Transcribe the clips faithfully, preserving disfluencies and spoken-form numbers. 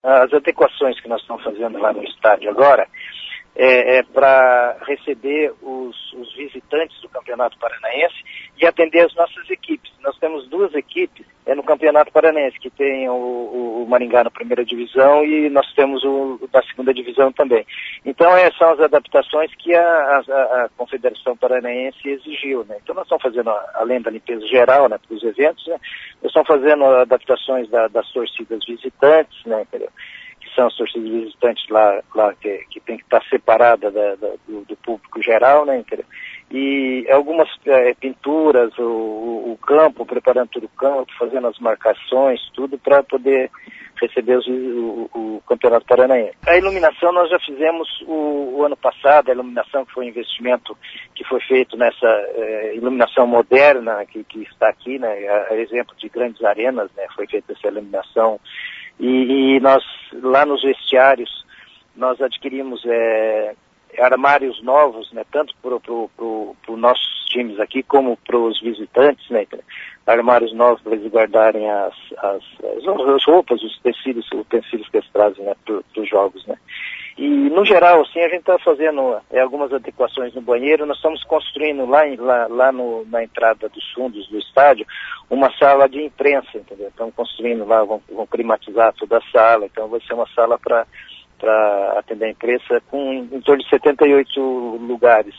As adequações que nós estamos fazendo lá no estádio agora é, é para receber os, os visitantes do Campeonato Paranaense e atender as nossas equipes. Nós temos duas equipes é, no Campeonato Paranaense, que tem o, o, o Maringá na primeira divisão e nós temos o, o da segunda divisão também. Então, é, são as adaptações que a, a, a Confederação Paranaense exigiu, né? Então, nós estamos fazendo, além da limpeza geral, né, dos eventos, né, nós estamos fazendo adaptações da, das torcidas visitantes, né, entendeu? São as torcidas visitantes lá, lá que, que tem que estar separada da, da, do, do público geral, né, entendeu? E algumas é, pinturas, o, o campo, preparando todo o campo, fazendo as marcações, tudo para poder receber os, o, o Campeonato Paranaense. A iluminação nós já fizemos o, o ano passado, a iluminação que foi um investimento que foi feito nessa é, iluminação moderna que, que está aqui, né, a, a exemplo de grandes arenas, né, foi feita essa iluminação. E, e nós, lá nos vestiários, nós adquirimos é, armários novos, né, tanto para pro, pro, pro nossos times aqui, como para os visitantes, né, armários novos para eles guardarem as, as, as roupas, os tecidos, os utensílios que eles trazem, né, para os jogos, né. E, no geral, assim, a gente está fazendo é, algumas adequações no banheiro. Nós estamos construindo lá, em, lá, lá no, na entrada dos fundos do estádio uma sala de imprensa, entendeu? Estamos construindo lá, vão, vão climatizar toda a sala, então vai ser uma sala para para atender a imprensa com em, em torno de setenta e oito lugares,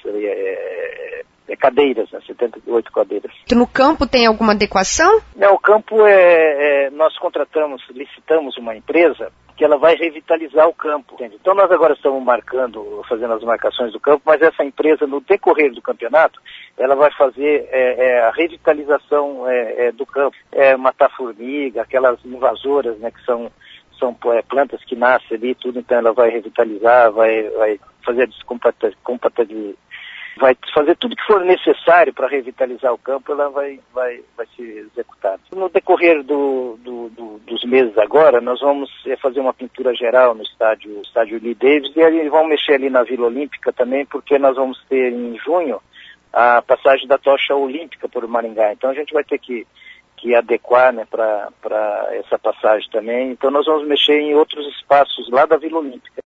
é, é, cadeiras, né? setenta e oito cadeiras. No campo tem alguma adequação? Não, o campo é, é nós contratamos, licitamos uma empresa que ela vai revitalizar o campo, entende? Então nós agora estamos marcando, fazendo as marcações do campo, mas essa empresa, no decorrer do campeonato, ela vai fazer é, é, a revitalização é, é, do campo, é, matar formiga, aquelas invasoras, né, que são, são é, plantas que nascem ali, tudo, então ela vai revitalizar, vai, vai fazer a descompatibilidade, vai fazer tudo que for necessário para revitalizar o campo, ela vai, vai, vai ser executada. No decorrer do, do, do, dos meses agora, nós vamos fazer uma pintura geral no estádio, estádio Lee Davis, e aí vamos mexer ali na Vila Olímpica também, porque nós vamos ter em junho a passagem da tocha olímpica por Maringá. Então a gente vai ter que, que adequar, né, para essa passagem também. Então nós vamos mexer em outros espaços lá da Vila Olímpica.